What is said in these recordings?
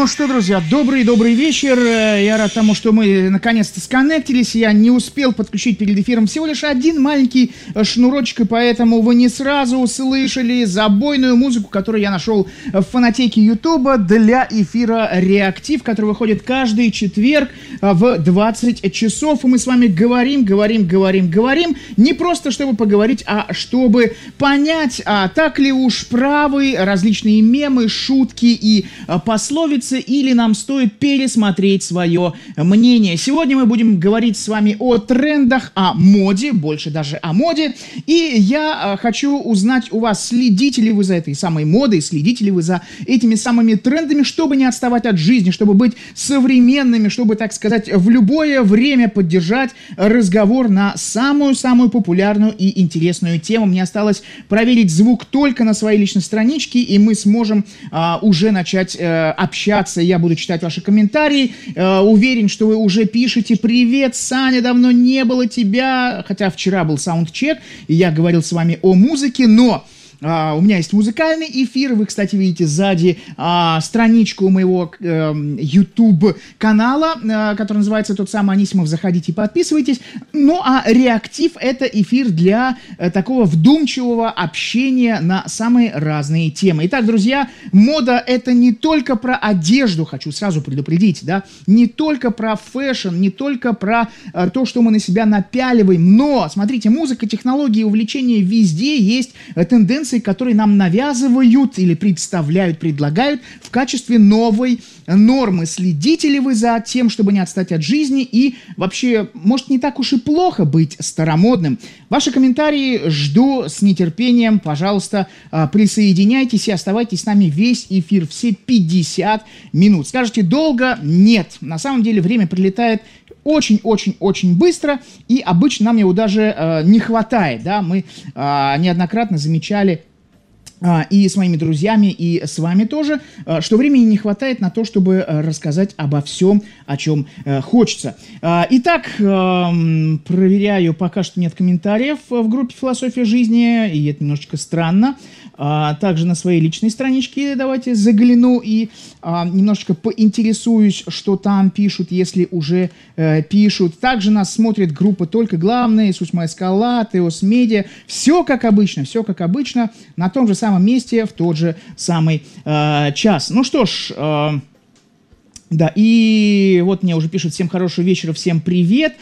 Ну что, друзья, добрый вечер. Я рад тому, что мы наконец-то сконнектились. Я не успел подключить перед эфиром всего лишь один маленький шнурочек, и поэтому вы не сразу услышали забойную музыку, которую я нашел в фонотеке Ютуба для эфира «Реактив», который выходит каждый четверг в 20 часов. И мы с вами говорим. Не просто чтобы поговорить, а чтобы понять, так ли уж правы различные мемы, шутки и пословицы, или нам стоит пересмотреть свое мнение. Сегодня мы будем говорить с вами о трендах, о моде, больше даже о моде. И я хочу узнать у вас, следите ли вы за этой самой модой, следите ли вы за этими самыми трендами, чтобы не отставать от жизни, чтобы быть современными, чтобы, так сказать, в любое время поддержать разговор на самую-самую популярную и интересную тему. Мне осталось проверить звук только на своей личной страничке, и мы сможем уже начать общаться. Я буду читать ваши комментарии. Уверен, что вы уже пишете: «Привет, Саня, давно не было тебя». Хотя вчера был саундчек, и я говорил с вами о музыке, но... у меня есть музыкальный эфир. Вы, кстати, видите сзади страничку моего YouTube-канала, который называется тот самый Анисимов. Заходите и подписывайтесь. Ну, а «Реактив» — это эфир для такого вдумчивого общения на самые разные темы. Итак, друзья, мода — это не только про одежду, хочу сразу предупредить, да, не только про фэшн, не только про то, что мы на себя напяливаем, но, смотрите, музыка, технологии, увлечения, везде есть тенденции, которые нам навязывают или представляют, предлагают в качестве новой нормы. Следите ли вы за тем, чтобы не отстать от жизни, и вообще, может, не так уж и плохо быть старомодным? Ваши комментарии жду с нетерпением. Пожалуйста, присоединяйтесь и оставайтесь с нами весь эфир, все 50 минут. Скажете, долго? Нет. На самом деле время прилетает очень-очень-очень быстро, и обычно нам его даже не хватает, да, мы неоднократно замечали и с моими друзьями, и с вами тоже, что времени не хватает на то, чтобы рассказать обо всем, о чем хочется. Итак, проверяю, пока что нет комментариев в группе «Философия жизни», и это немножечко странно. Также на своей личной страничке давайте загляну и немножечко поинтересуюсь, что там пишут, если уже пишут. Также нас смотрит группа «Только главное», Иисус Моя скала, Теос Медиа. Все как обычно, на том же самом месте, в тот же самый час. Ну что ж... Да, и вот мне уже пишут: всем хорошего вечера, всем привет.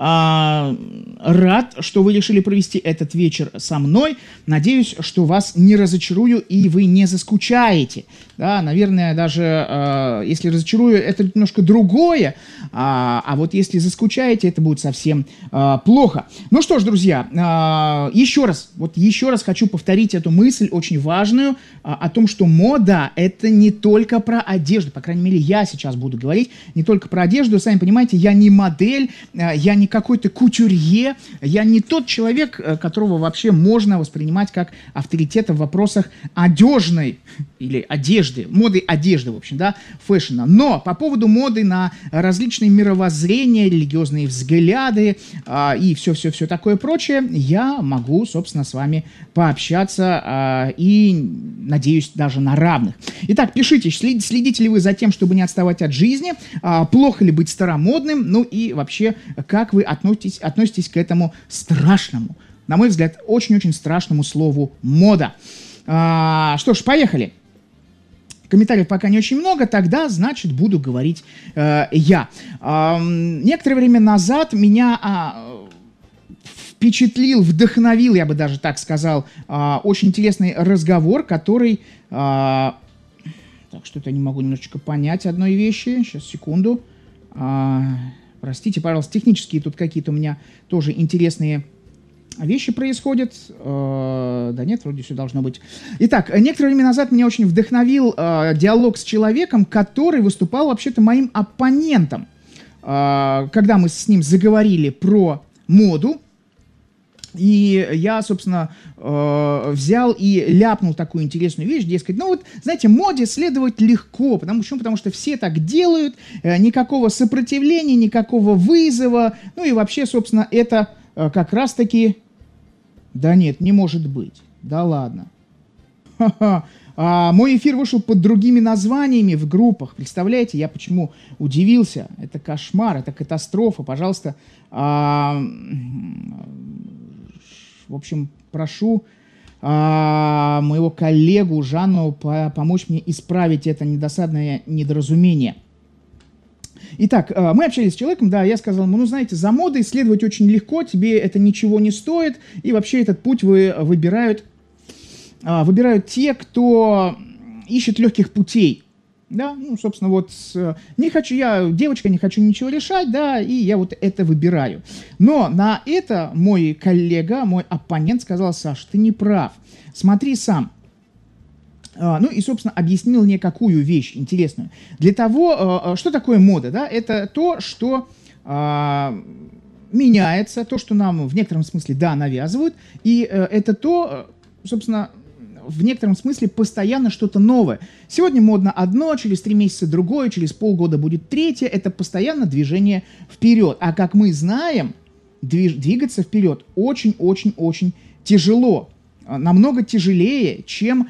Рад, что вы решили провести этот вечер со мной. Надеюсь, что вас не разочарую и вы не заскучаете. Да, наверное, даже если разочарую, это немножко другое. А вот если заскучаете, это будет совсем плохо. Ну что ж, друзья, еще раз хочу повторить эту мысль очень важную о том, что мода — это не только про одежду. По крайней мере, я сейчас буду говорить не только про одежду. Сами понимаете, я не модель, я не какой-то кутюрье, я не тот человек, которого вообще можно воспринимать как авторитета в вопросах одежной или одежды, моды одежды, в общем, да, фэшна. Но по поводу моды на различные мировоззрения, религиозные взгляды и все такое прочее, я могу, собственно, с вами пообщаться и, надеюсь, даже на равных. Итак, пишите, следите ли вы за тем, чтобы не отставать от жизни, плохо ли быть старомодным, ну и вообще, как вы относитесь к этому страшному, на мой взгляд, очень-очень страшному слову «мода». Что ж, поехали. Комментариев пока не очень много, тогда, значит, буду говорить я. Некоторое время назад меня вдохновил, я бы даже так сказал, очень интересный разговор, который... Так, что-то я не могу немножечко понять одной вещи. Сейчас, секунду. Простите, пожалуйста, технические тут какие-то у меня тоже интересные вещи происходят. Да нет, вроде все должно быть. Итак, некоторое время назад меня очень вдохновил диалог с человеком, который выступал вообще-то моим оппонентом. Когда мы с ним заговорили про моду, и я, собственно, взял и ляпнул такую интересную вещь, дескать, ну вот, знаете, моде следовать легко, потому что все так делают, никакого сопротивления, никакого вызова, ну и вообще, собственно, это как раз-таки... Да нет, не может быть, да ладно. Ха-ха. Мой эфир вышел под другими названиями в группах. Представляете, я почему удивился. Это кошмар, это катастрофа. Пожалуйста, в общем, прошу моего коллегу Жанну помочь мне исправить это недосадное недоразумение. Итак, мы общались с человеком, да, я сказал ему, ну, знаете, за модой следовать очень легко, тебе это ничего не стоит, и вообще этот путь выбирают те, кто ищет легких путей. Да, ну, собственно, вот, не хочу я, девочка, не хочу ничего решать, да, и я вот это выбираю. Но на это мой коллега, мой оппонент сказал: Саш, ты не прав, смотри сам. Ну и, собственно, объяснил мне какую вещь интересную. Для того, что такое мода, да, это то, что меняется, то, что нам в некотором смысле, да, навязывают, и это то, собственно, в некотором смысле постоянно что-то новое. Сегодня модно одно, через 3 месяца другое, через полгода будет третье. Это постоянно движение вперед. А как мы знаем, двигаться вперед очень-очень-очень тяжело. Намного тяжелее, чем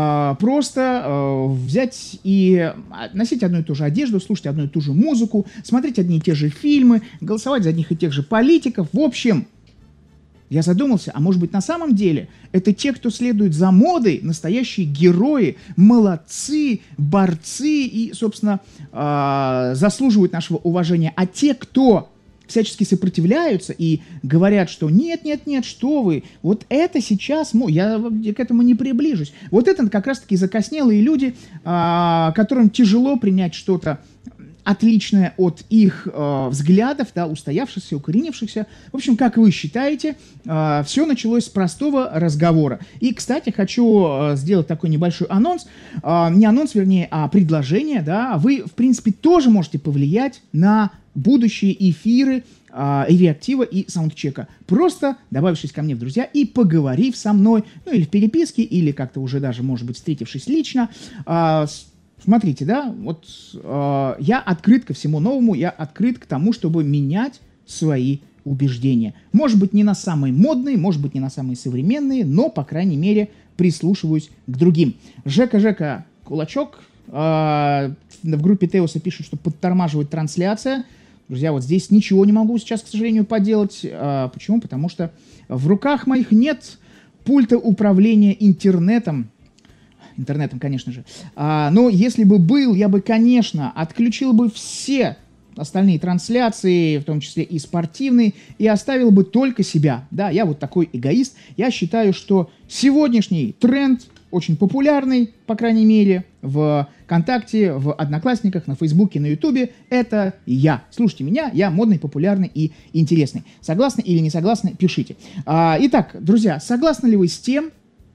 просто взять и носить одну и ту же одежду, слушать одну и ту же музыку, смотреть одни и те же фильмы, голосовать за одних и тех же политиков. В общем, я задумался, а может быть на самом деле это те, кто следует за модой, настоящие герои, молодцы, борцы и, собственно, заслуживают нашего уважения. А те, кто всячески сопротивляются и говорят, что нет, что вы, вот это сейчас, я к этому не приближусь. Вот это как раз-таки закоснелые люди, которым тяжело принять что-то отличное от их взглядов, да, устоявшихся, укоренившихся. В общем, как вы считаете, все началось с простого разговора. И, кстати, хочу сделать такой небольшой анонс, не анонс, вернее, а предложение, да, вы, в принципе, тоже можете повлиять на будущие эфиры реактива и саундчека, просто добавившись ко мне в друзья и поговорив со мной, ну или в переписке, или как-то уже даже, может быть, встретившись лично. Смотрите, да, вот я открыт ко всему новому, я открыт к тому, чтобы менять свои убеждения. Может быть, не на самые модные, может быть, не на самые современные, но, по крайней мере, прислушиваюсь к другим. Жека, кулачок. В группе Теоса пишут, что подтормаживает трансляция. Друзья, вот здесь ничего не могу сейчас, к сожалению, поделать. Почему? Потому что в руках моих нет пульта управления интернетом, конечно же. Но если бы был, я бы, конечно, отключил бы все остальные трансляции, в том числе и спортивные, и оставил бы только себя. Да, я вот такой эгоист. Я считаю, что сегодняшний тренд очень популярный, по крайней мере, в ВКонтакте, в Одноклассниках, на Фейсбуке, на Ютубе, это я. Слушайте меня, я модный, популярный и интересный. Согласны или не согласны, пишите. Итак, друзья, согласны ли вы с тем,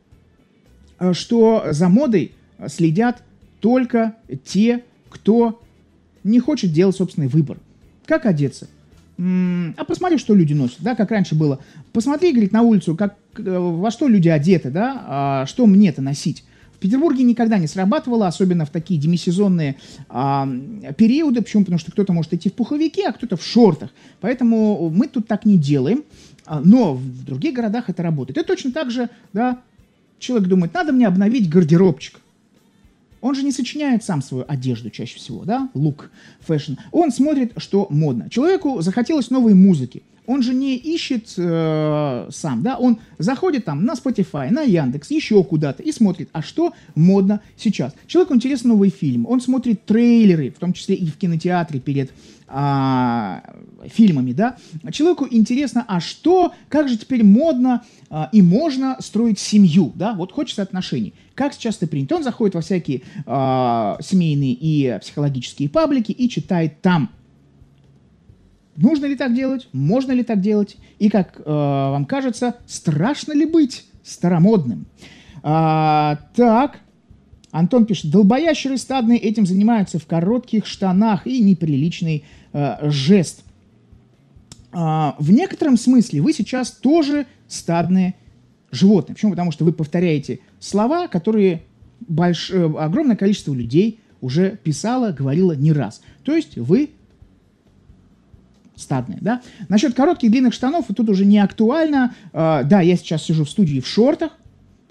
что за модой следят только те, кто не хочет делать собственный выбор? Как одеться? Посмотри, что люди носят, да, как раньше было. Посмотри, говорит, на улицу, во что люди одеты, да, что мне-то носить. В Петербурге никогда не срабатывало, особенно в такие демисезонные периоды. Почему? Потому что кто-то может идти в пуховике, а кто-то в шортах. Поэтому мы тут так не делаем. Но в других городах это работает. И точно так же, да, человек думает, надо мне обновить гардеробчик. Он же не сочиняет сам свою одежду чаще всего, да, лук, фэшн. Он смотрит, что модно. Человеку захотелось новой музыки. Он же не ищет сам, да, он заходит там на Spotify, на Яндекс, еще куда-то и смотрит, а что модно сейчас. Человеку интересен новый фильм, он смотрит трейлеры, в том числе и в кинотеатре перед фильмами, да. Человеку интересно, как же теперь модно и можно строить семью, да, вот хочется отношений. Как сейчас это принято? Он заходит во всякие семейные и психологические паблики и читает там. Нужно ли так делать? Можно ли так делать? И, как вам кажется, страшно ли быть старомодным? Так, Антон пишет, долбоящеры стадные этим занимаются в коротких штанах и неприличный жест. В некотором смысле вы сейчас тоже стадные животные. Почему? Потому что вы повторяете слова, которые огромное количество людей уже писало, говорило не раз. То есть вы стадные, да? Насчет коротких длинных штанов тут уже не актуально. Да, я сейчас сижу в студии в шортах.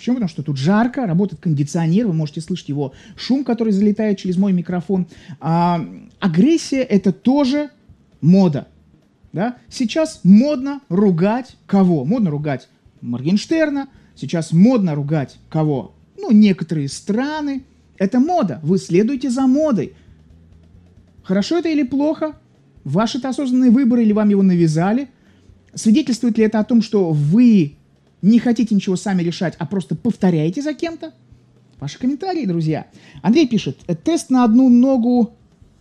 Почему? Потому что тут жарко, работает кондиционер, вы можете слышать его шум, который залетает через мой микрофон. Агрессия – это тоже мода. Да? Сейчас модно ругать кого? Модно ругать Моргенштерна, сейчас модно ругать кого? Ну, некоторые страны. Это мода, вы следуете за модой. Хорошо это или плохо? Ваши-то осознанные выборы или вам его навязали? Свидетельствует ли это о том, что вы не хотите ничего сами решать, а просто повторяете за кем-то? Ваши комментарии, друзья. Андрей пишет, тест на одну ногу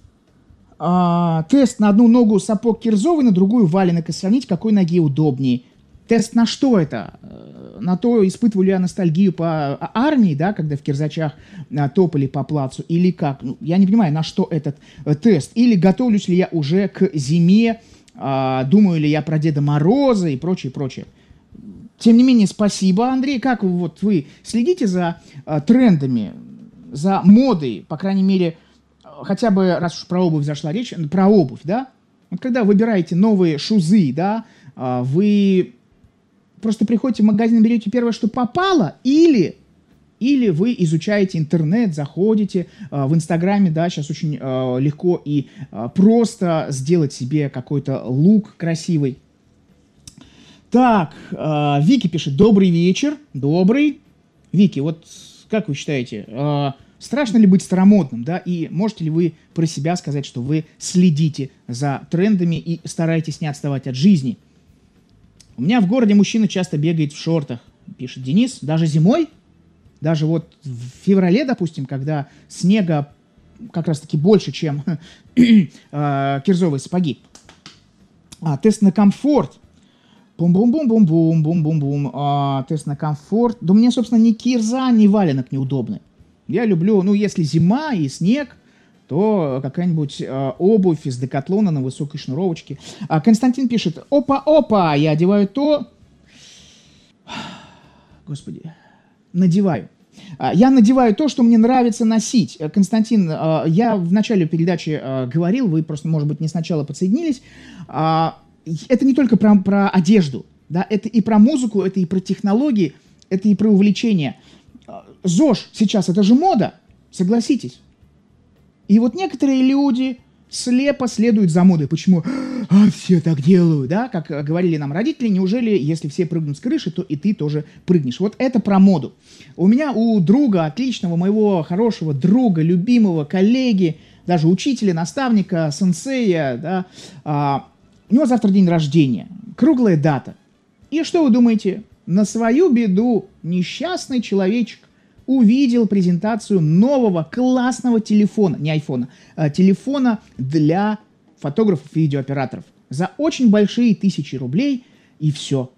сапог кирзовый, на другую валенок, и сравнить, какой ноге удобнее. Тест на что это? На то, испытываю ли я ностальгию по армии, да, когда в кирзачах топали по плацу, или как? Ну, я не понимаю, на что этот тест. Или готовлюсь ли я уже к зиме, думаю ли я про Деда Мороза и прочее, прочее. Тем не менее, спасибо, Андрей. Как вы следите за трендами, за модой, по крайней мере, хотя бы, раз уж про обувь зашла речь, про обувь, да? Вот когда выбираете новые шузы, да, вы просто приходите в магазин, берете первое, что попало, или вы изучаете интернет, заходите в Инстаграме, да, сейчас очень легко и просто сделать себе какой-то лук красивый. Так, Вики пишет, добрый вечер, добрый. Вики, вот как вы считаете, страшно ли быть старомодным, да, и можете ли вы про себя сказать, что вы следите за трендами и стараетесь не отставать от жизни? У меня в городе мужчина часто бегает в шортах, пишет Денис, даже зимой, даже вот в феврале, допустим, когда снега как раз-таки больше, чем кирзовые сапоги. Тест на комфорт. Бум-бум-бум-бум-бум-бум-бум-бум. Тест на комфорт. Да мне, собственно, ни кирза, ни валенок неудобны. Я люблю, ну, если зима и снег, то какая-нибудь обувь из Декатлона на высокой шнуровочке. Константин пишет, опа-опа, я одеваю то... Господи, надеваю. Я надеваю то, что мне нравится носить. Константин, я в начале передачи говорил, вы просто, может быть, не сначала подсоединились. Это не только про одежду, да, это и про музыку, это и про технологии, это и про увлечения. ЗОЖ сейчас, это же мода, согласитесь. И вот некоторые люди слепо следуют за модой. Почему? Все так делают, да? Как говорили нам родители, неужели, если все прыгнут с крыши, то и ты тоже прыгнешь. Вот это про моду. У меня, у друга, отличного, моего хорошего друга, любимого, коллеги, даже учителя, наставника, сенсея, да, у него завтра день рождения. Круглая дата. И что вы думаете? На свою беду несчастный человечек увидел презентацию нового классного телефона, не айфона, телефона для фотографов и видеооператоров. За очень большие 1000 рублей, и все.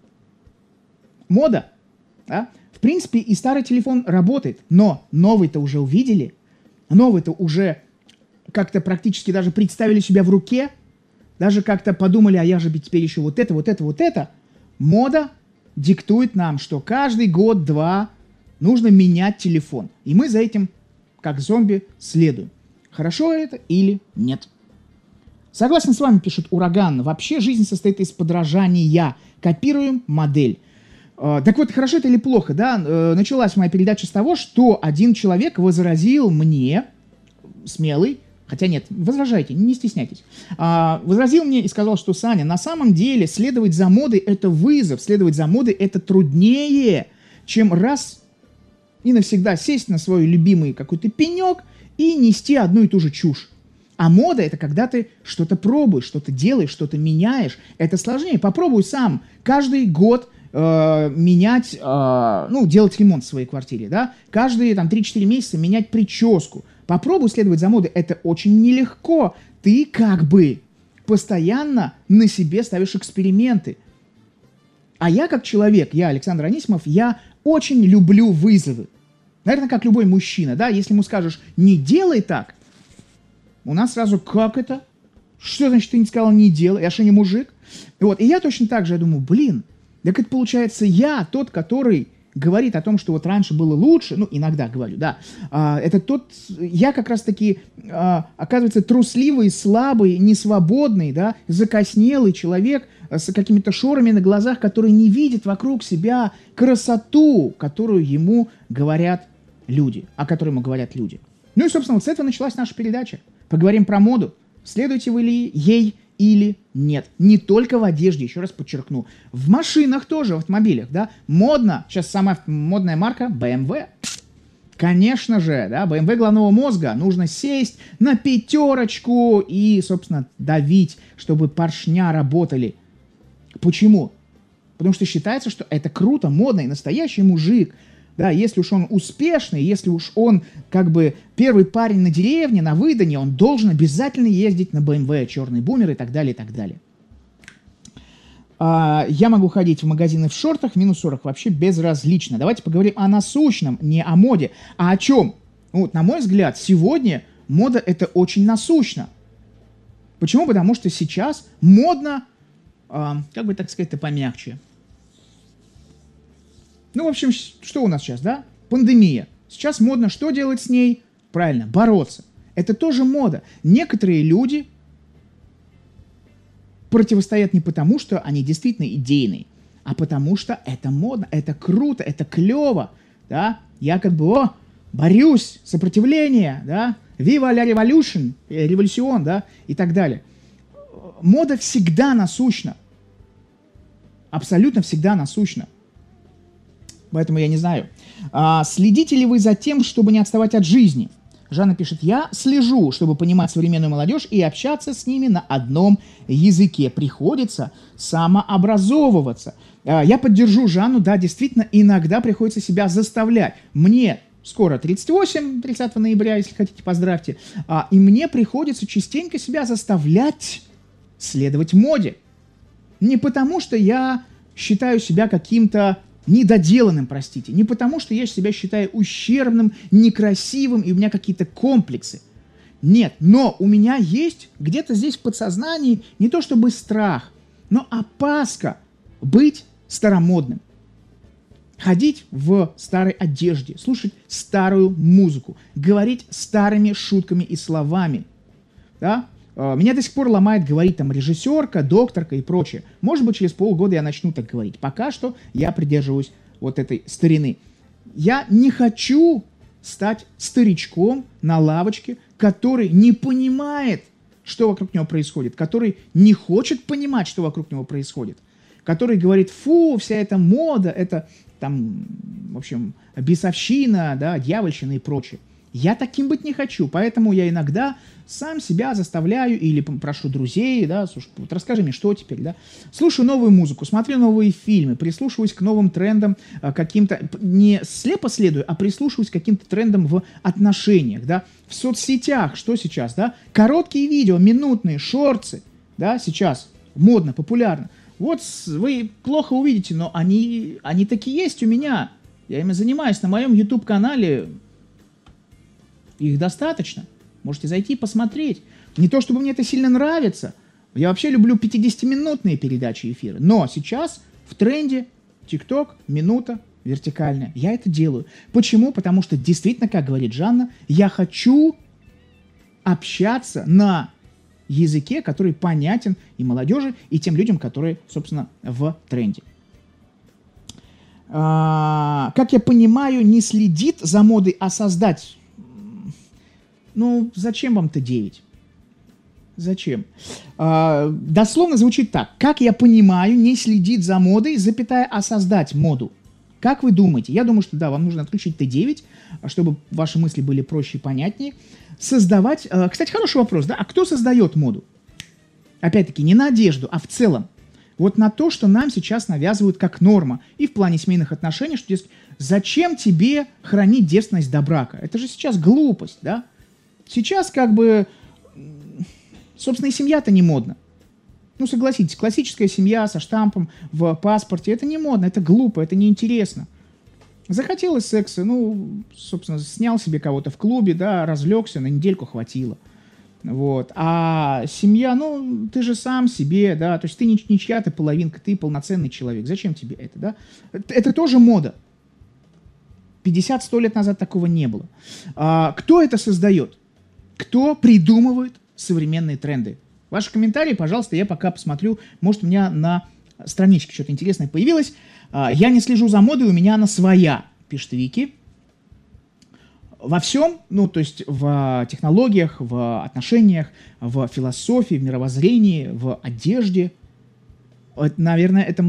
Мода. Да? В принципе, и старый телефон работает, но новый-то уже увидели, новый-то уже как-то практически даже представили себя в руке, даже как-то подумали, а я же теперь еще вот это, вот это, вот это. Мода диктует нам, что каждый год-два нужно менять телефон. И мы за этим, как зомби, следуем. Хорошо это или нет? Согласен с вами, пишет Ураган. Вообще жизнь состоит из подражания. Копируем модель. Так вот, хорошо это или плохо, да? Началась моя передача с того, что один человек возразил мне, смелый, хотя нет, возражайте, не стесняйтесь. Возразил мне и сказал, что, Саня, на самом деле следовать за модой – это вызов, следовать за модой – это труднее, чем раз и навсегда сесть на свой любимый какой-то пенек и нести одну и ту же чушь. А мода – это когда ты что-то пробуешь, что-то делаешь, что-то меняешь. Это сложнее. Попробуй сам каждый год менять, делать ремонт в своей квартире, да? Каждые 3-4 месяца менять прическу. Попробуй следовать за модой. Это очень нелегко. Ты как бы постоянно на себе ставишь эксперименты. А я как человек, я, Александр Анисимов, я очень люблю вызовы. Наверное, как любой мужчина, да? Если ему скажешь «не делай так», у нас сразу «как это? Что значит ты не сказал «не делай»? Я что, не мужик?» Вот. И я точно так же, я думаю, так это получается я тот, который говорит о том, что вот раньше было лучше, ну, иногда говорю, да, это тот, я как раз-таки, оказывается, трусливый, слабый, несвободный, да, закоснелый человек с какими-то шорами на глазах, который не видит вокруг себя красоту, которую ему говорят люди, о которой ему говорят люди. Ну и, собственно, вот с этого началась наша передача. Поговорим про моду. Следуете вы ли ей или нет? Не только в одежде, еще раз подчеркну. В машинах тоже, в автомобилях, да. Модно, сейчас самая модная марка BMW. Конечно же, да, BMW головного мозга. Нужно сесть на пятерочку и, собственно, давить, чтобы поршня работали. Почему? Потому что считается, что это круто, модно, и настоящий мужик, да, если уж он успешный, если уж он как бы первый парень на деревне, на выдане, он должен обязательно ездить на BMW, черный бумер и так далее, и так далее. Я могу ходить в магазины в шортах, минус 40, вообще безразлично. Давайте поговорим о насущном, не о моде. А о чем? Вот, на мой взгляд, сегодня мода – это очень насущно. Почему? Потому что сейчас модно, как бы так сказать-то помягче. Ну, в общем, что у нас сейчас, да? Пандемия. Сейчас модно что делать с ней? Правильно, бороться. Это тоже мода. Некоторые люди противостоят не потому, что они действительно идейные, а потому что это модно, это круто, это клево, да? Я как бы, борюсь, сопротивление, да? Viva la revolution, революцион, да? И так далее. Мода всегда насущна. Абсолютно всегда насущна. Поэтому я не знаю. Следите ли вы за тем, чтобы не отставать от жизни? Жанна пишет, я слежу, чтобы понимать современную молодежь и общаться с ними на одном языке. Приходится самообразовываться. Я поддержу Жанну, да, действительно, иногда приходится себя заставлять. Мне скоро 38, 30 ноября, если хотите, поздравьте. И мне приходится частенько себя заставлять следовать моде. Не потому, что я считаю себя каким-то недоделанным, простите. Не потому, что я себя считаю ущербным, некрасивым, и у меня какие-то комплексы. Нет, но у меня есть где-то здесь в подсознании не то чтобы страх, но опаска быть старомодным. Ходить в старой одежде, слушать старую музыку, говорить старыми шутками и словами. Да? Меня до сих пор ломает говорить там режиссерка, докторка и прочее. Может быть, через полгода я начну так говорить. Пока что я придерживаюсь вот этой старины. Я не хочу стать старичком на лавочке, который не понимает, что вокруг него происходит, который не хочет понимать, что вокруг него происходит, который говорит, фу, вся эта мода, это там, в общем, бесовщина, да, дьявольщина и прочее. Я таким быть не хочу, поэтому я иногда сам себя заставляю или прошу друзей, да, слушай, вот расскажи мне, что теперь, да. Слушаю новую музыку, смотрю новые фильмы, прислушиваюсь к новым трендам каким-то, не слепо следую, а прислушиваюсь к каким-то трендам в отношениях, да. В соцсетях, что сейчас, да, короткие видео, минутные, шорты, да, сейчас модно, популярно. Вот вы плохо увидите, но они такие есть у меня. Я ими занимаюсь на моем YouTube-канале. Их достаточно. Можете зайти и посмотреть. Не то, чтобы мне это сильно нравится. Я вообще люблю 50-минутные передачи, эфиры. Но сейчас в тренде TikTok, минута, вертикальная. Я это делаю. Почему? Потому что действительно, как говорит Жанна, я хочу общаться на языке, который понятен и молодежи, и тем людям, которые, собственно, в тренде. Как я понимаю, не следит за модой, а создать. Ну, зачем вам Т9? Зачем? Дословно звучит так. Как я понимаю, не следит за модой, запятая, а создать моду. Как вы думаете? Я думаю, что да, вам нужно отключить Т9, чтобы ваши мысли были проще и понятнее. Создавать... Кстати, хороший вопрос, да? А кто создает моду? Опять-таки, не на одежду, а в целом. Вот на то, что нам сейчас навязывают как норма. И в плане семейных отношений, что здесь зачем тебе хранить девственность до брака? Это же сейчас глупость, да? Сейчас как бы, собственно, и семья-то не модна. Ну, согласитесь, классическая семья со штампом в паспорте, это не модно, это глупо, это неинтересно. Захотелось секса, ну, собственно, снял себе кого-то в клубе, да, развлекся, на недельку хватило. Вот. А семья, ну, ты же сам себе, да, то есть ты не чья-то половинка, ты полноценный человек. Зачем тебе это, да? Это тоже мода. 50-100 лет назад такого не было. Кто это создает? Кто придумывает современные тренды? Ваши комментарии, пожалуйста, я пока посмотрю. Может, у меня на страничке что-то интересное появилось. Я не слежу за модой, у меня она своя, пишет Вики. Во всем, ну, то есть в технологиях, в отношениях, в философии, в мировоззрении, в одежде. Наверное, это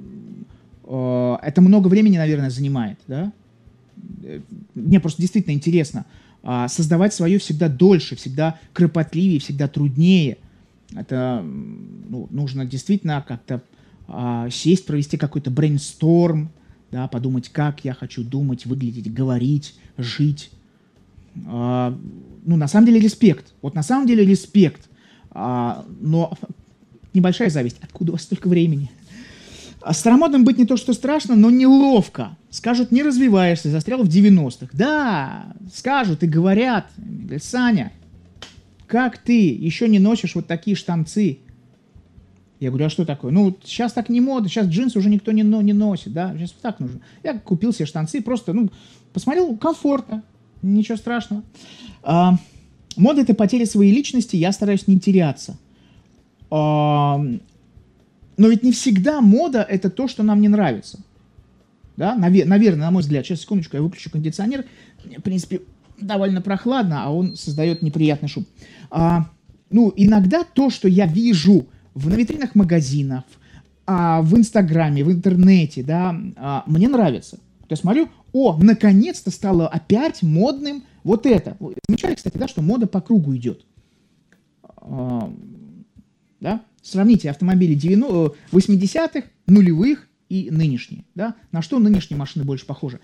много времени, наверное, занимает, да? Мне просто действительно интересно. Создавать свое всегда дольше, всегда кропотливее, всегда труднее. Это нужно действительно как-то сесть, провести какой-то брейнсторм, да, подумать, как я хочу думать, выглядеть, говорить, жить. На самом деле респект. Вот на самом деле респект. Но небольшая зависть. Откуда у вас столько времени? Старомодным быть не то, что страшно, но неловко. Скажут, не развиваешься, застрял в 90-х. Да, скажут и говорят. Говорят, Саня, как ты еще не носишь вот такие штанцы? Я говорю, а что такое? Ну, сейчас так не модно, сейчас джинсы уже никто не носит, да, сейчас так нужно. Я купил себе штанцы, просто, посмотрел, комфортно, ничего страшного. Мода — это потеря своей личности, я стараюсь не теряться. Но ведь не всегда мода — это то, что нам не нравится. Да? Наверное, на мой взгляд. Сейчас, секундочку, я выключу кондиционер. Мне, в принципе, довольно прохладно, а он создает неприятный шум. Иногда то, что я вижу на витринах магазинов, в Инстаграме, в интернете, да, мне нравится. То есть смотрю, наконец-то стало опять модным вот это. Замечали, кстати, да, что мода по кругу идет. Да? Сравните автомобили 80-х, нулевых и нынешние. Да? На что нынешние машины больше похожи?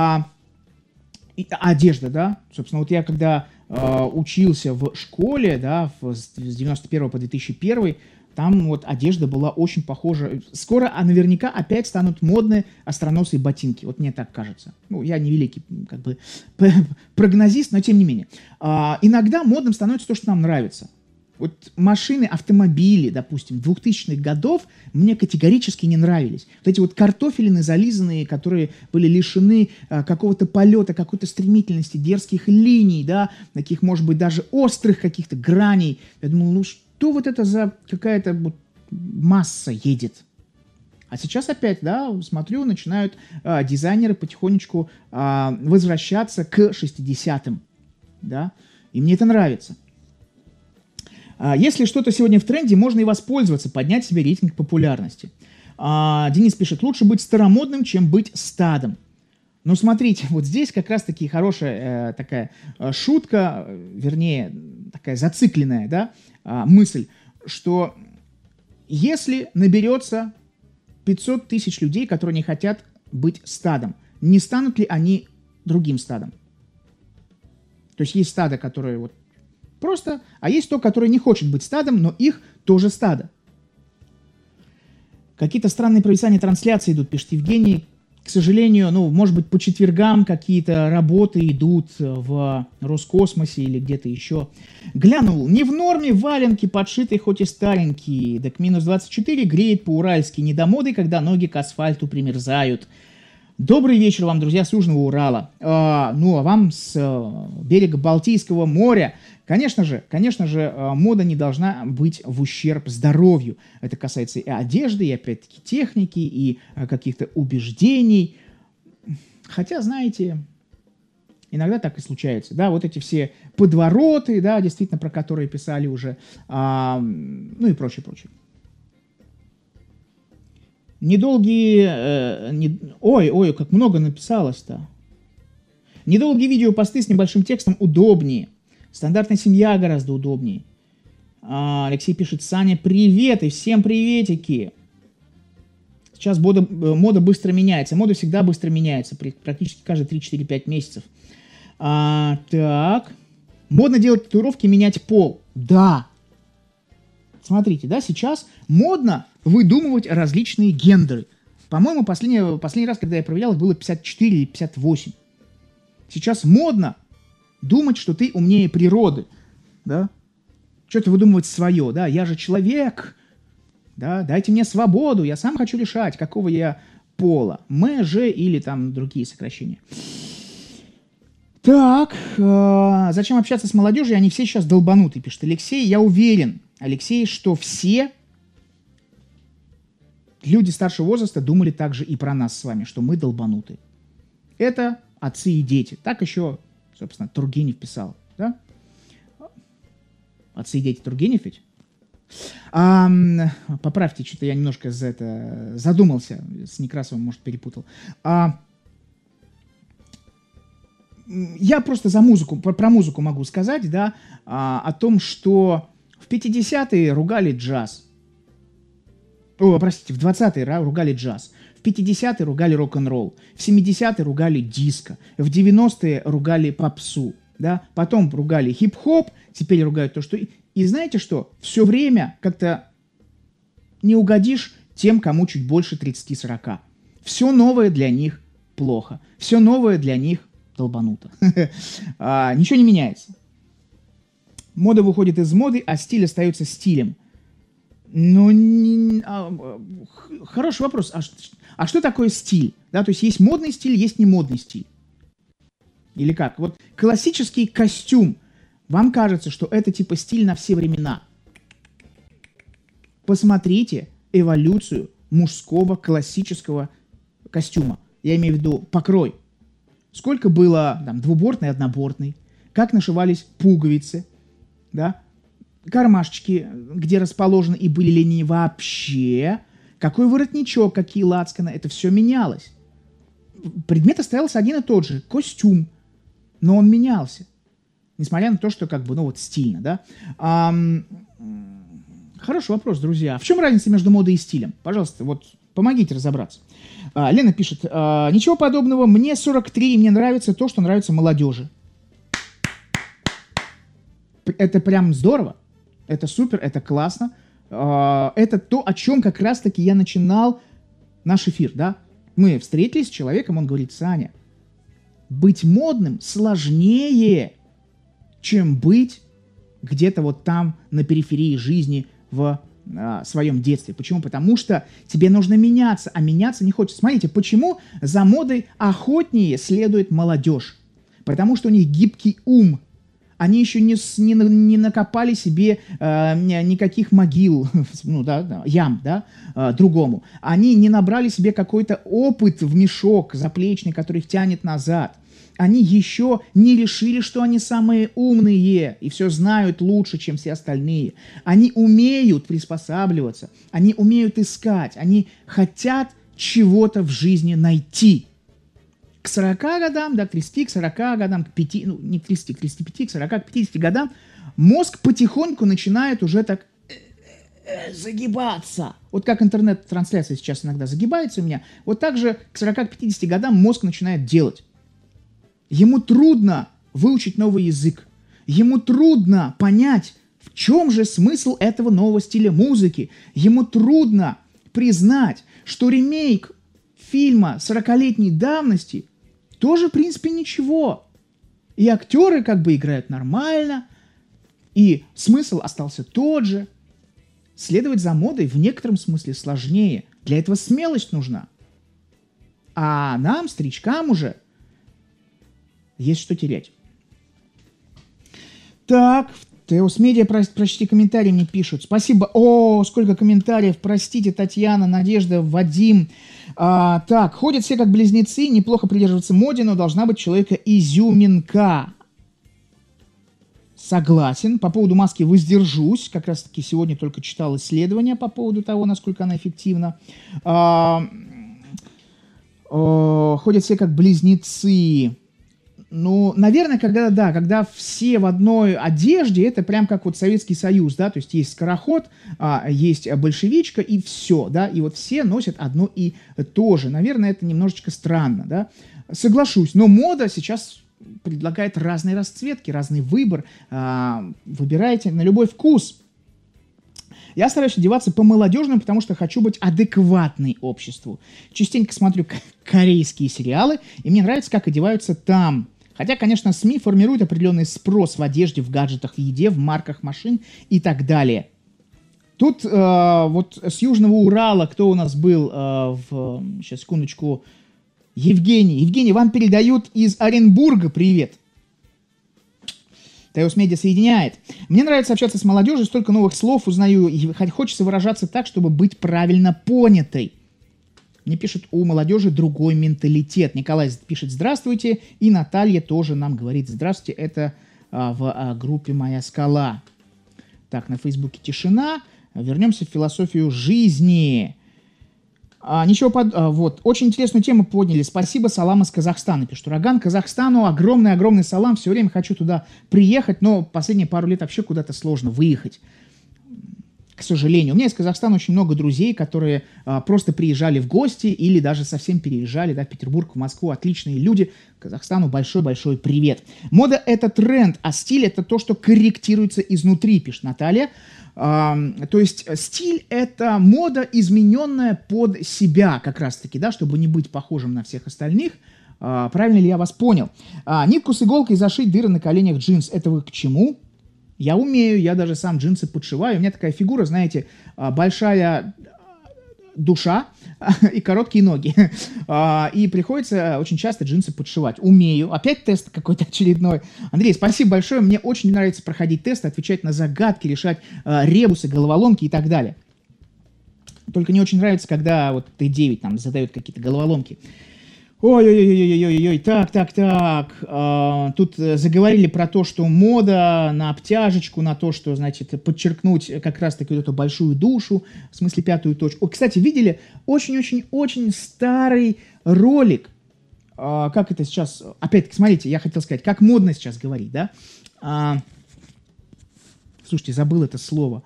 Одежда, да? Собственно, вот я когда учился в школе, да, с 91 по 2001, там вот одежда была очень похожа. Скоро, наверняка опять станут модные остроносые ботинки. Вот мне так кажется. Я не великий прогнозист, но тем не менее. Иногда модным становится то, что нам нравится. Вот машины, автомобили, допустим, 2000-х годов мне категорически не нравились. Вот эти вот картофелины зализанные, которые были лишены какого-то полета, какой-то стремительности, дерзких линий, да, таких, может быть, даже острых каких-то граней. Я думал, что вот это за какая-то вот масса едет? А сейчас опять, да, смотрю, начинают дизайнеры потихонечку возвращаться к 60-м, да, и мне это нравится. Если что-то сегодня в тренде, можно и воспользоваться, поднять себе рейтинг популярности. Денис пишет, лучше быть старомодным, чем быть стадом. Ну, смотрите, вот здесь как раз-таки хорошая такая шутка, вернее, такая зацикленная, да, мысль, что если наберется 500 тысяч людей, которые не хотят быть стадом, не станут ли они другим стадом? То есть есть стадо, которое вот просто, а есть то, которое не хочет быть стадом, но их тоже стадо. Какие-то странные провисания трансляции идут, пишет Евгений. К сожалению, может быть, по четвергам какие-то работы идут в Роскосмосе или где-то еще. Глянул, не в норме валенки, подшитые, хоть и старенькие. Так минус 24 греет по-уральски. Не до моды, когда ноги к асфальту примерзают. Добрый вечер вам, друзья, с Южного Урала. А вам с берега Балтийского моря. Конечно же, мода не должна быть в ущерб здоровью. Это касается и одежды, и, опять-таки, техники, и каких-то убеждений. Хотя, знаете, иногда так и случается. Да, вот эти все подвороты, да, действительно, про которые писали уже, и прочее. Ой, как много написалось-то. Недолгие видеопосты с небольшим текстом удобнее. Стандартная семья гораздо удобнее. Алексей пишет, Саня, привет и всем приветики. Сейчас мода быстро меняется. Мода всегда быстро меняется, практически каждые 3-4-5 месяцев. Так. Модно делать татуировки, менять пол. Да. Смотрите, да, сейчас модно выдумывать различные гендеры. По-моему, последний раз, когда я проверял, их было 54 или 58. Сейчас модно думать, что ты умнее природы, да? Что-то выдумывать свое, да? Я же человек, да? Дайте мне свободу, я сам хочу решать, какого я пола. Ж или там другие сокращения. Так, зачем общаться с молодежью? Они все сейчас долбанутые, пишет Алексей. Я уверен, Алексей, что все люди старшего возраста думали также и про нас с вами, что мы долбанутые. Это отцы и дети. Так еще, собственно, Тургенев писал. Да? Отцы и дети Тургенев ведь? Поправьте, что-то я немножко задумался. С Некрасовым, может, перепутал. Я просто про музыку могу сказать, да, о том, что в 50-е ругали джаз. Простите, в 20-е ругали джаз. В 50-е ругали рок-н-ролл. В 70-е ругали диско. В 90-е ругали попсу. Да? Потом ругали хип-хоп, теперь ругают то, что... И знаете что? Все время как-то не угодишь тем, кому чуть больше 30-40. Все новое для них плохо. Все новое для них долбануто. Ничего не меняется. Мода выходит из моды, а стиль остается стилем. Хороший вопрос. А что такое стиль? Да, то есть есть модный стиль, есть немодный стиль. Или как? Вот классический костюм. Вам кажется, что это типа стиль на все времена. Посмотрите эволюцию мужского классического костюма. Я имею в виду покрой. Сколько было там, двубортный, однобортный. Как нашивались пуговицы. Да? Кармашечки, где расположены и были линии вообще. Какой воротничок, какие лацканы. Это все менялось. Предмет оставался один и тот же. Костюм. Но он менялся. Несмотря на то, что как бы, ну вот стильно, да. Хороший вопрос, друзья. В чем разница между модой и стилем? Пожалуйста, вот помогите разобраться. Лена пишет, ничего подобного, мне 43, и мне нравится то, что нравится молодежи. Это прям здорово, это супер, это классно. Это то, о чем как раз-таки я начинал наш эфир, да. Мы встретились с человеком, он говорит, Саня, быть модным сложнее, чем быть где-то вот там на периферии жизни в своем детстве. Почему? Потому что тебе нужно меняться, а меняться не хочется. Смотрите, почему за модой охотнее следует молодежь? Потому что у них гибкий ум. Они еще не накопали себе никаких могил, ну, да, ям, да, другому. Они не набрали себе какой-то опыт в мешок заплечный, который их тянет назад. Они еще не решили, что они самые умные и все знают лучше, чем все остальные. Они умеют приспосабливаться, они умеют искать, они хотят чего-то в жизни найти. К 40 годам, да, к 30, к 40 годам, к 5, ну, не к 30, к 35, к 40, к 50 годам мозг потихоньку начинает уже так загибаться. Вот как интернет-трансляция сейчас иногда загибается у меня, вот так же к 40-50 годам мозг начинает делать. Ему трудно выучить новый язык. Ему трудно понять, в чем же смысл этого нового стиля музыки. Ему трудно признать, что ремейк фильма 40-летней давности тоже, в принципе, ничего. И актеры как бы играют нормально, и смысл остался тот же. Следовать за модой в некотором смысле сложнее. Для этого смелость нужна. А нам, старичкам уже, есть что терять. Так, Теос Медиа, прочти комментарии, мне пишут. Спасибо. О, сколько комментариев. Простите, Татьяна, Надежда, Вадим. Так, ходят все как близнецы, неплохо придерживаться моде, но должна быть у человека изюминка. Согласен. По поводу маски воздержусь. Как раз-таки сегодня только читал исследования по поводу того, насколько она эффективна. Ходят все как близнецы. Ну, наверное, когда все в одной одежде, это прям как вот Советский Союз, да, то есть есть скороход, есть большевичка и все, да, и вот все носят одно и то же. Наверное, это немножечко странно, да. Соглашусь, но мода сейчас предлагает разные расцветки, разный выбор. Выбирайте на любой вкус. Я стараюсь одеваться по-молодежному, потому что хочу быть адекватной обществу. Частенько смотрю корейские сериалы, и мне нравится, как одеваются там. Хотя, конечно, СМИ формируют определенный спрос в одежде, в гаджетах, в еде, в марках машин и так далее. Тут вот с Южного Урала, кто у нас был, сейчас, секундочку, Евгений. Евгений, вам передают из Оренбурга привет. Теос Медиа соединяет. Мне нравится общаться с молодежью, столько новых слов узнаю, и хочется выражаться так, чтобы быть правильно понятой. Мне пишут, у молодежи другой менталитет. Николай пишет «Здравствуйте», и Наталья тоже нам говорит «Здравствуйте». Это в группе «Моя скала». Так, на Фейсбуке тишина. Вернемся в философию жизни. Вот. Очень интересную тему подняли. Спасибо, салам из Казахстана. Пишет Ураган. Казахстану огромный-огромный салам. Все время хочу туда приехать, но последние пару лет вообще куда-то сложно выехать. К сожалению. У меня из Казахстана очень много друзей, которые просто приезжали в гости или даже совсем переезжали, да, в Петербург, в Москву. Отличные люди. Казахстану большой-большой привет. Мода — это тренд, а стиль — это то, что корректируется изнутри, пишет Наталья. То есть стиль — это мода, измененная под себя как раз-таки, да, чтобы не быть похожим на всех остальных. Правильно ли я вас понял? Нитку с иголкой зашить дыры на коленях джинс. Это вы к чему? Я умею, я даже сам джинсы подшиваю. У меня такая фигура, знаете, большая душа и короткие ноги. И приходится очень часто джинсы подшивать. Умею. Опять тест какой-то очередной. Андрей, спасибо большое. Мне очень нравится проходить тесты, отвечать на загадки, решать ребусы, головоломки и так далее. Только не очень нравится, когда вот Т9 там задают какие-то головоломки. Ой-ой-ой-ой-ой-ой, так. Тут заговорили про то, что мода на обтяжечку, на то, что, значит, подчеркнуть как раз-таки вот эту большую душу, в смысле пятую точку. О, кстати, видели очень-очень-очень старый ролик, как это сейчас, опять-таки, смотрите, я хотел сказать, как модно сейчас говорить, да? Слушайте, забыл это слово.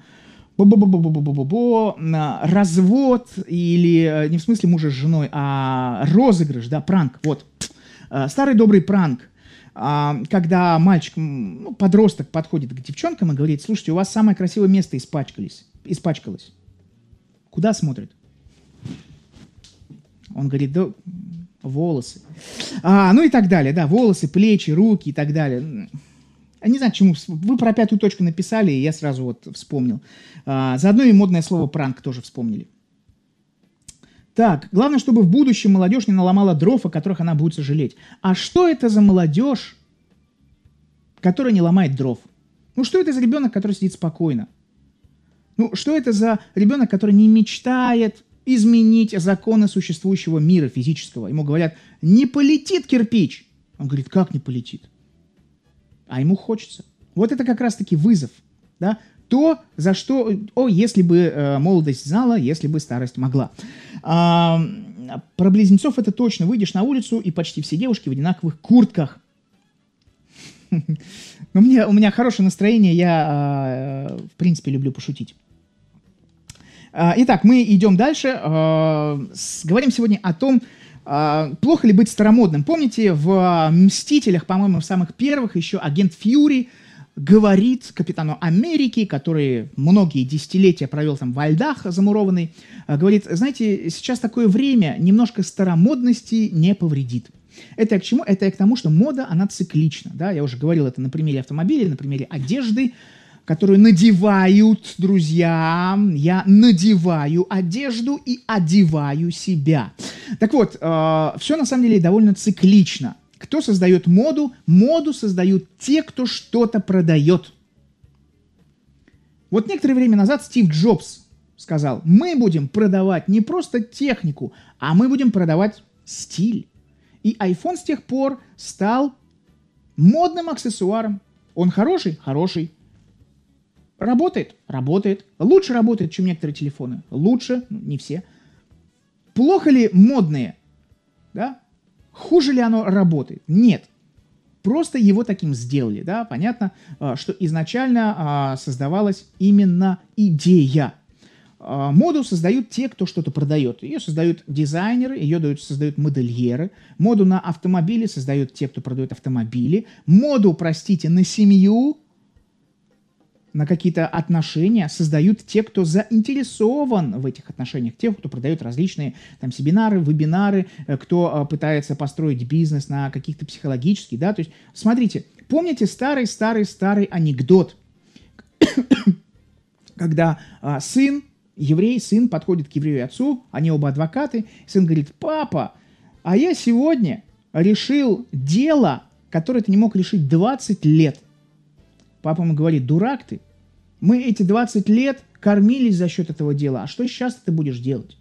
Развод, или не в смысле мужа с женой, а розыгрыш, да, пранк, вот. Старый добрый пранк, когда мальчик, подросток подходит к девчонкам и говорит: слушайте, у вас самое красивое место испачкалось. Куда смотрит? Он говорит: да, волосы. Ну и так далее, да, волосы, плечи, руки и так далее. Не знаю, почему. Вы про пятую точку написали, и я сразу вот вспомнил. Заодно и модное слово «пранк» тоже вспомнили. Так, главное, чтобы в будущем молодежь не наломала дров, о которых она будет сожалеть. А что это за молодежь, которая не ломает дров? Ну, что это за ребенок, который сидит спокойно? Ну, что это за ребенок, который не мечтает изменить законы существующего мира физического? Ему говорят: не полетит кирпич. Он говорит: как не полетит? А ему хочется. Вот это как раз-таки вызов, да? То, за что, если бы молодость знала, если бы старость могла. Про близнецов это точно. Выйдешь на улицу, и почти все девушки в одинаковых куртках. Но у меня хорошее настроение, я, в принципе, люблю пошутить. Итак, мы идем дальше. Говорим сегодня о том, плохо ли быть старомодным. Помните, в «Мстителях», по-моему, в самых первых, еще агент Фьюри говорит капитану Америки, который многие десятилетия провел там во льдах замурованный, говорит: знаете, сейчас такое время, немножко старомодности не повредит. Это к чему? Это к тому, что мода, она циклична. Да? Я уже говорил это на примере автомобиля, на примере одежды, которую надевают, друзья. Я надеваю одежду и одеваю себя. Так вот, все на самом деле довольно циклично. Кто создает моду? Моду создают те, кто что-то продает. Вот некоторое время назад Стив Джобс сказал: мы будем продавать не просто технику, а мы будем продавать стиль. И iPhone с тех пор стал модным аксессуаром. Он хороший? Хороший. Работает? Работает. Лучше работает, чем некоторые телефоны. Лучше, не все. Плохо ли модные? Да? Хуже ли оно работает? Нет. Просто его таким сделали. Да? Понятно, что изначально создавалась именно идея. Моду создают те, кто что-то продает. Ее создают дизайнеры, ее создают модельеры. Моду на автомобили создают те, кто продает автомобили. Моду, простите, на семью, на какие-то отношения создают те, кто заинтересован в этих отношениях, те, кто продает различные там семинары, вебинары, кто пытается построить бизнес на каких-то психологических, да, то есть, смотрите, помните старый анекдот, когда еврей, сын подходит к еврею отцу, они оба адвокаты, сын говорит: папа, а я сегодня решил дело, которое ты не мог решить 20 лет. Папа ему говорит: дурак ты, мы эти 20 лет кормились за счет этого дела, а что сейчас ты будешь делать?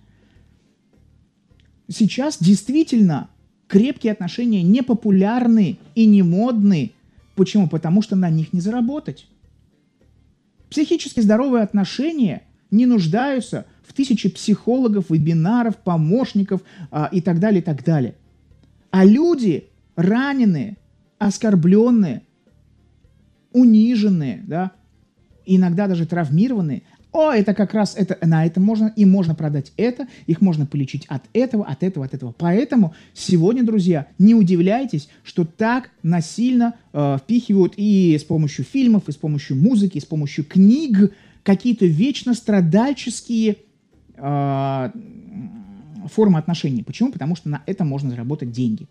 Сейчас действительно крепкие отношения не популярны и не модны. Почему? Потому что на них не заработать. Психически здоровые отношения не нуждаются в тысяче психологов, вебинаров, помощников и так далее, и так далее. А люди раненые, оскорбленные, униженные, да, иногда даже травмированные, это как раз на это можно продать это, их можно полечить от этого, от этого, от этого. Поэтому сегодня, друзья, не удивляйтесь, что так насильно впихивают и с помощью фильмов, и с помощью музыки, и с помощью книг какие-то вечно страдальческие формы отношений. Почему? Потому что на это можно заработать деньги.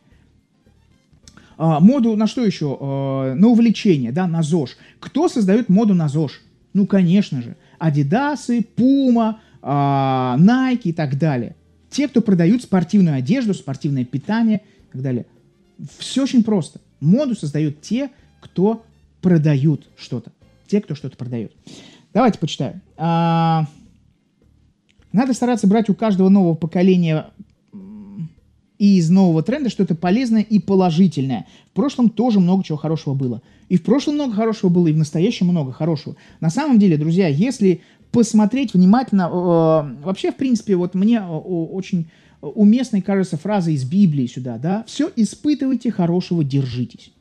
Моду на что еще? На увлечение, да, на ЗОЖ. Кто создает моду на ЗОЖ? Ну, конечно же, Адидасы, Пума, Найки и так далее. Те, кто продают спортивную одежду, спортивное питание и так далее. Все очень просто. Моду создают те, кто продают что-то. Те, кто что-то продает. Давайте почитаю. Надо стараться брать у каждого нового поколения и из нового тренда что-то полезное и положительное. В прошлом тоже много чего хорошего было. И в прошлом много хорошего было, и в настоящем много хорошего. На самом деле, друзья, если посмотреть внимательно, вообще, в принципе, вот мне очень уместной кажется фраза из Библии сюда, да, «Все испытывайте, хорошего держитесь».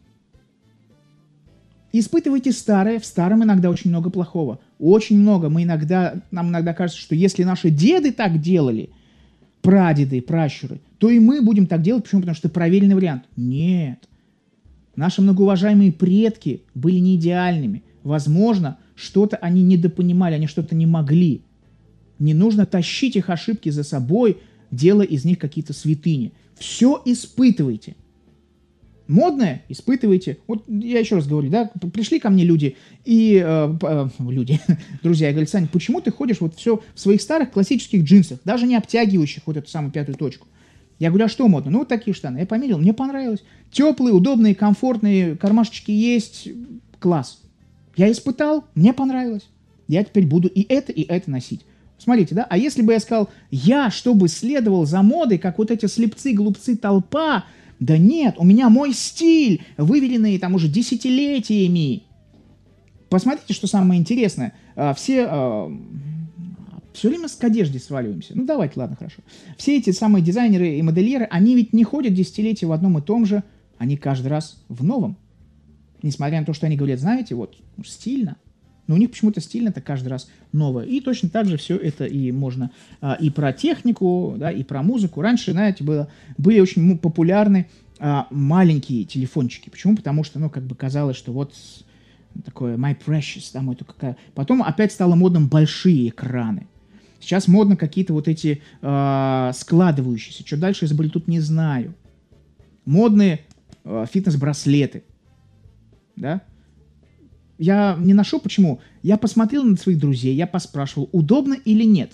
Испытывайте старое, в старом иногда очень много плохого. Очень много. Нам иногда кажется, что если наши деды так делали, прадеды, пращуры, то и мы будем так делать. Почему? Потому что это правильный вариант. Нет. Наши многоуважаемые предки были не идеальными. Возможно, что-то они недопонимали, они что-то не могли. Не нужно тащить их ошибки за собой, делая из них какие-то святыни. Все испытывайте. Модное испытывайте. Вот я еще раз говорю, да, пришли ко мне люди, друзья, и говорят: Саня, почему ты ходишь вот все в своих старых классических джинсах, даже не обтягивающих вот эту самую пятую точку? Я говорю: а что модно? Ну, вот такие штаны. Я померил, мне понравилось. Теплые, удобные, комфортные, кармашечки есть. Класс. Я испытал, мне понравилось. Я теперь буду и это носить. Смотрите, да? А если бы я сказал, чтобы следовал за модой, как вот эти слепцы, глупцы, толпа, да нет, у меня мой стиль, выверенный там уже десятилетиями. Посмотрите, что самое интересное. Все время к одежде сваливаемся. Ну, давайте, ладно, хорошо. Все эти самые дизайнеры и модельеры, они ведь не ходят десятилетия в одном и том же, они каждый раз в новом. Несмотря на то, что они говорят, знаете, вот, стильно. Но у них почему-то стильно-то каждый раз новое. И точно так же все это и можно и про технику, да, и про музыку. Раньше, знаете, были очень популярны маленькие телефончики. Почему? Потому что, как бы казалось, что вот такое My Precious, да, какая. Потом опять стало модным большие экраны. Сейчас модно какие-то вот эти складывающиеся. Что дальше изобрели, тут не знаю. Модные фитнес-браслеты. Да? Я не ношу, почему? Я посмотрел на своих друзей, я поспрашивал, удобно или нет.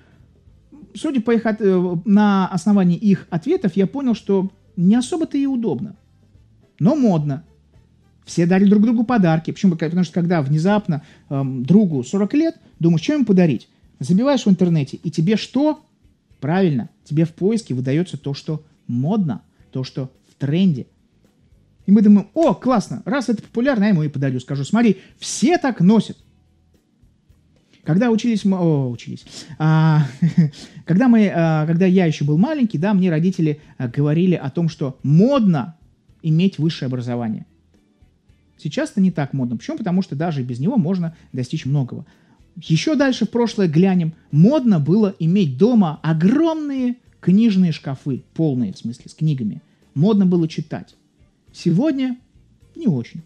Судя по на основании их ответов, я понял, что не особо-то и удобно. Но модно. Все дарят друг другу подарки. Почему? Потому что когда внезапно другу 40 лет, думаешь, что ему подарить? Забиваешь в интернете, и тебе что? Правильно, тебе в поиске выдается то, что модно, то, что в тренде. И мы думаем: классно, раз это популярно, я ему и подарю. Скажу: смотри, все так носят. Когда когда я еще был маленький, да, мне родители говорили о том, что модно иметь высшее образование. Сейчас это не так модно. Почему? Потому что даже без него можно достичь многого. Еще дальше в прошлое глянем. Модно было иметь дома огромные книжные шкафы, полные, в смысле, с книгами. Модно было читать. Сегодня не очень.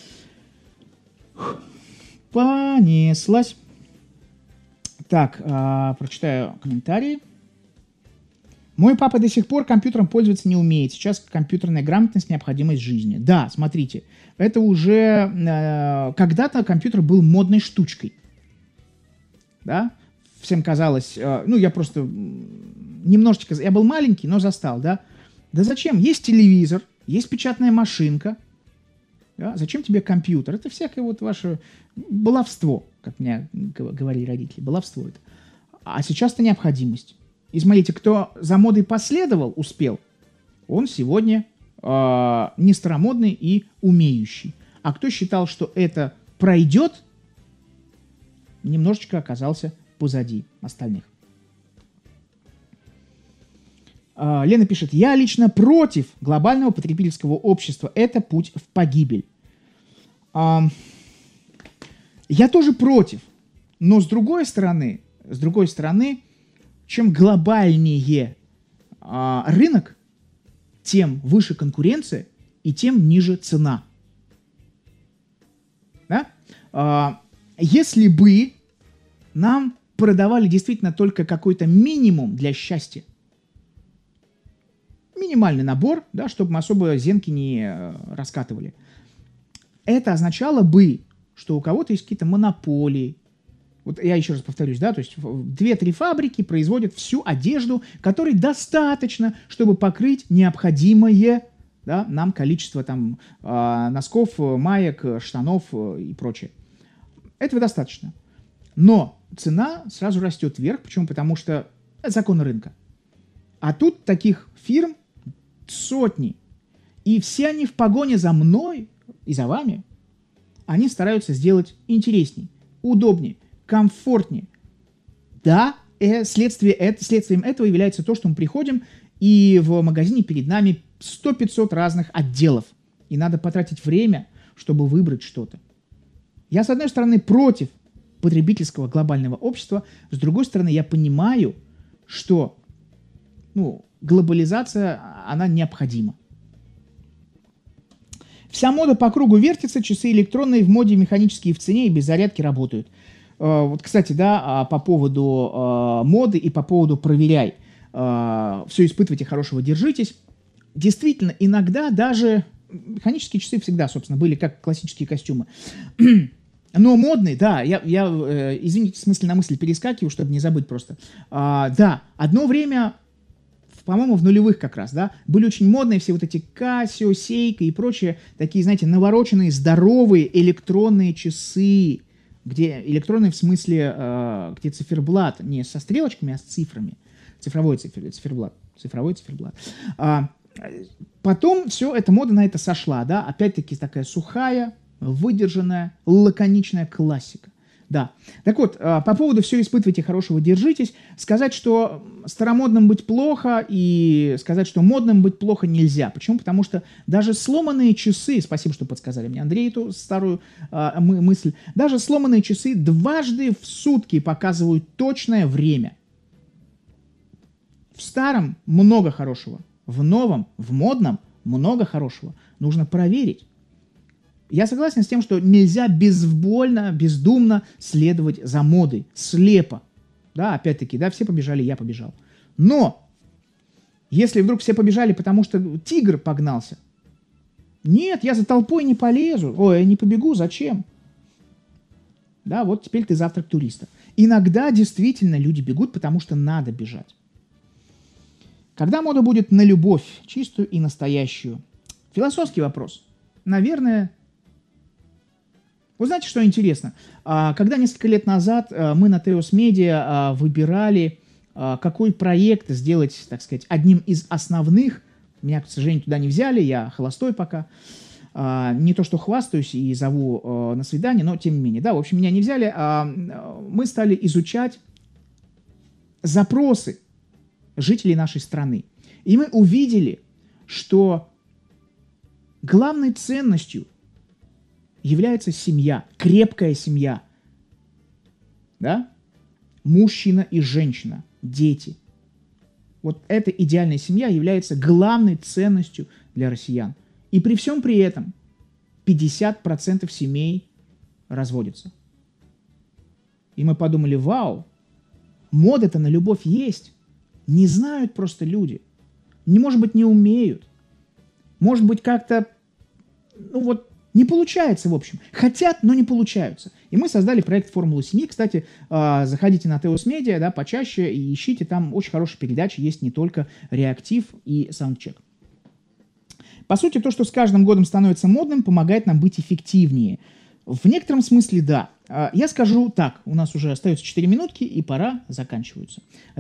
Понеслась. Так, прочитаю комментарии. Мой папа до сих пор компьютером пользоваться не умеет. Сейчас компьютерная грамотность – необходимость жизни. Да, смотрите, это уже когда-то компьютер был модной штучкой. Да? Всем казалось, я просто немножечко, я был маленький, но застал, да? Да зачем? Есть телевизор, есть печатная машинка. Да? Зачем тебе компьютер? Это всякое вот ваше баловство, как мне говорили родители. Баловство это. А сейчас это необходимость. И смотрите, кто за модой последовал, успел, он сегодня не старомодный и умеющий. А кто считал, что это пройдет, немножечко оказался позади остальных. Лена пишет: я лично против глобального потребительского общества. Это путь в погибель. Я тоже против. Но с другой стороны, чем глобальнее рынок, тем выше конкуренция и тем ниже цена. Да? Если бы нам продавали действительно только какой-то минимум для счастья, минимальный набор, да, чтобы мы особо зенки не раскатывали, это означало бы, что у кого-то есть какие-то монополии. Вот я еще раз повторюсь, да, то есть 2-3 фабрики производят всю одежду, которой достаточно, чтобы покрыть необходимое, да, нам количество там носков, маек, штанов и прочее. Этого достаточно. Но цена сразу растет вверх. Почему? Потому что это закон рынка. А тут таких фирм сотни. И все они в погоне за мной и за вами, они стараются сделать интересней, удобнее, комфортнее. Да, следствием этого является то, что мы приходим, и в магазине перед нами 100-500 разных отделов. И надо потратить время, чтобы выбрать что-то. Я, с одной стороны, против потребительского глобального общества, с другой стороны, я понимаю, что глобализация, она необходима. Вся мода по кругу вертится, часы электронные в моде, механические в цене и без зарядки работают. Вот, кстати, да, по поводу моды и по поводу проверяй. Все испытывайте, хорошего держитесь. Действительно, иногда даже механические часы всегда, собственно, были как классические костюмы. Но модные, да, я извините, с мысли на мысль перескакиваю, чтобы не забыть просто. Да, одно время, по-моему, в нулевых как раз, да, были очень модные все вот эти Casio, Seiko и прочие такие, знаете, навороченные, здоровые электронные часы, где электронные в смысле, где циферблат не со стрелочками, а с цифрами. Цифровой циферблат. Потом все, эта мода на это сошла, да, опять-таки такая сухая, выдержанная, лаконичная классика. Да. Так вот, по поводу «все испытывайте, хорошего держитесь», сказать, что старомодным быть плохо, и сказать, что модным быть плохо нельзя. Почему? Потому что даже сломанные часы, спасибо, что подсказали мне, Андрей, эту старую мысль, даже сломанные часы дважды в сутки показывают точное время. В старом много хорошего, в новом, в модном много хорошего. Нужно проверить. Я согласен с тем, что нельзя безвольно, бездумно следовать за модой, слепо. Да, опять-таки, да, все побежали, я побежал. Но, если вдруг все побежали, потому что тигр погнался, нет, я за толпой не полезу, ой, я не побегу, зачем? Да, вот теперь ты завтрак туриста. Иногда действительно люди бегут, потому что надо бежать. Когда мода будет на любовь, чистую и настоящую? Философский вопрос. Наверное. Вы знаете, что интересно? Когда несколько лет назад мы на Теос Медиа выбирали, какой проект сделать, так сказать, одним из основных, меня, к сожалению, туда не взяли, я холостой пока, не то что хвастаюсь и зову на свидание, но тем не менее, да, в общем, меня не взяли, мы стали изучать запросы жителей нашей страны. И мы увидели, что главной ценностью является семья, крепкая семья. Да? Мужчина и женщина, дети. Вот эта идеальная семья является главной ценностью для россиян. И при всем при этом 50% семей разводятся. И мы подумали, вау, мода-то на любовь есть. Не знают просто люди. Может быть, не умеют. Может быть, как-то, не получается, в общем. Хотят, но не получаются. И мы создали проект «Формула семьи». Кстати, заходите на Теос Медиа, да, почаще и ищите. Там очень хорошие передачи. Есть не только реактив и саундчек. По сути, то, что с каждым годом становится модным, помогает нам быть эффективнее. В некотором смысле да. Я скажу так, у нас уже остается 4 минутки, и пора заканчивать.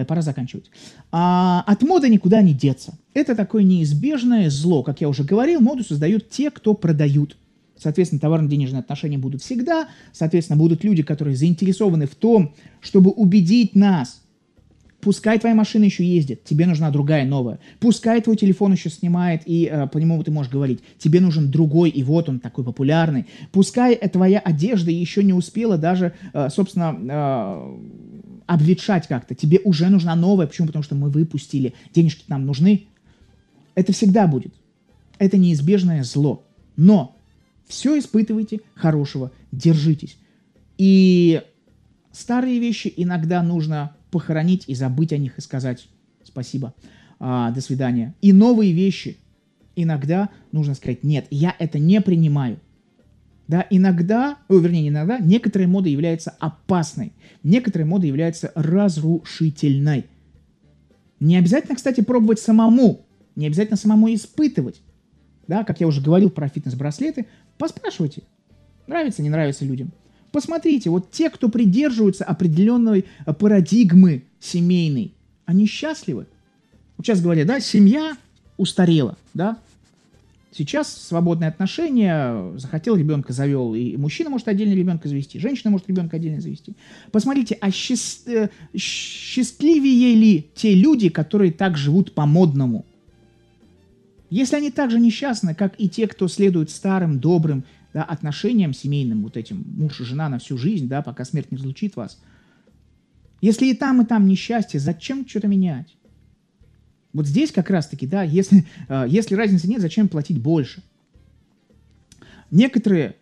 От моды никуда не деться. Это такое неизбежное зло. Как я уже говорил, моду создают те, кто продают. Соответственно, товарно-денежные отношения будут всегда. Соответственно, будут люди, которые заинтересованы в том, чтобы убедить нас. Пускай твоя машина еще ездит, тебе нужна другая, новая. Пускай твой телефон еще снимает, и по нему ты можешь говорить, тебе нужен другой, и вот он такой популярный. Пускай твоя одежда еще не успела даже, собственно, обветшать как-то. Тебе уже нужна новая. Почему? Потому что мы выпустили. Денежки нам нужны. Это всегда будет. Это неизбежное зло. Но все испытывайте хорошего, держитесь. И старые вещи иногда нужно похоронить и забыть о них и сказать спасибо, до свидания. И новые вещи иногда нужно сказать нет, я это не принимаю. Да, иногда, не иногда, некоторая мода является опасной, некоторая мода является разрушительной. Не обязательно, кстати, пробовать самому, не обязательно самому испытывать. Да, как я уже говорил про фитнес-браслеты, поспрашивайте, нравится, не нравится людям. Посмотрите, вот те, кто придерживаются определенной парадигмы семейной, они счастливы. Вот сейчас говорят, да, семья устарела, да. Сейчас свободные отношения, захотел ребенка, завел, и мужчина может отдельно ребенка завести, женщина может ребенка отдельно завести. Посмотрите, а счастливее ли те люди, которые так живут по-модному? Если они так же несчастны, как и те, кто следует старым, добрым, да, отношениям семейным, вот этим муж и жена на всю жизнь, да, пока смерть не разлучит вас. Если и там несчастье, зачем что-то менять? Вот здесь как раз-таки, да, если разницы нет, зачем платить больше? Некоторые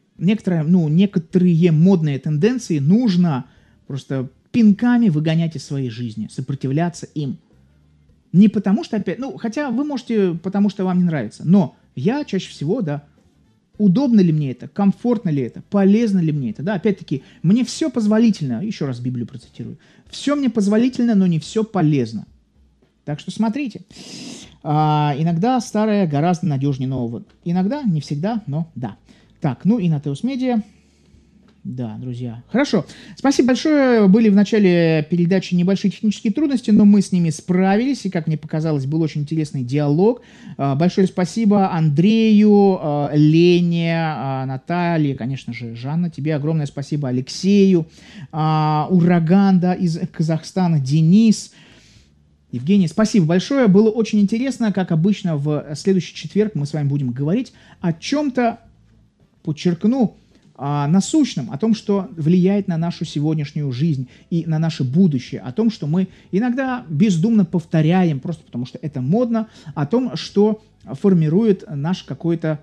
модные тенденции нужно просто пинками выгонять из своей жизни, сопротивляться им. Не потому что опять, хотя вы можете, потому что вам не нравится, но я чаще всего, да, удобно ли мне это, комфортно ли это, полезно ли мне это, да, опять-таки, мне все позволительно, еще раз Библию процитирую, все мне позволительно, но не все полезно. Так что смотрите, иногда старое гораздо надежнее нового, иногда, не всегда, но да. Так, и на Теос Медиа. Да, друзья. Хорошо. Спасибо большое. Были в начале передачи небольшие технические трудности, но мы с ними справились. И, как мне показалось, был очень интересный диалог. Большое спасибо Андрею, Лене, Наталье, конечно же, Жанна. Тебе огромное спасибо Алексею, Ураган, да, из Казахстана, Денис. Евгений, спасибо большое. Было очень интересно. Как обычно, в следующий четверг мы с вами будем говорить о чем-то, подчеркну, насущном, о том, что влияет на нашу сегодняшнюю жизнь и на наше будущее, о том, что мы иногда бездумно повторяем, просто потому что это модно, о том, что формирует наш какой-то,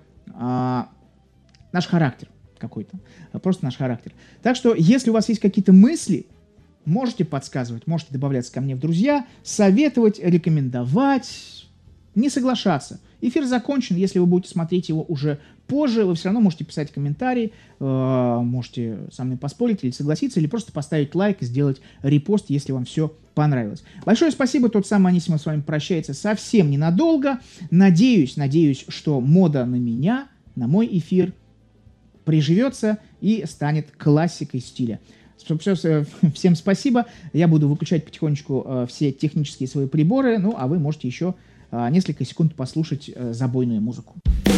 наш характер какой-то, просто наш характер. Так что, если у вас есть какие-то мысли, можете подсказывать, можете добавляться ко мне в друзья, советовать, рекомендовать, не соглашаться. Эфир закончен, если вы будете смотреть его уже позже, вы все равно можете писать комментарии, можете со мной поспорить или согласиться, или просто поставить лайк и сделать репост, если вам все понравилось. Большое спасибо, тот самый Анисимов с вами прощается совсем ненадолго. Надеюсь, что мода на меня, на мой эфир приживется и станет классикой стиля. Всем спасибо, я буду выключать потихонечку все технические свои приборы, а вы можете еще несколько секунд послушать забойную музыку.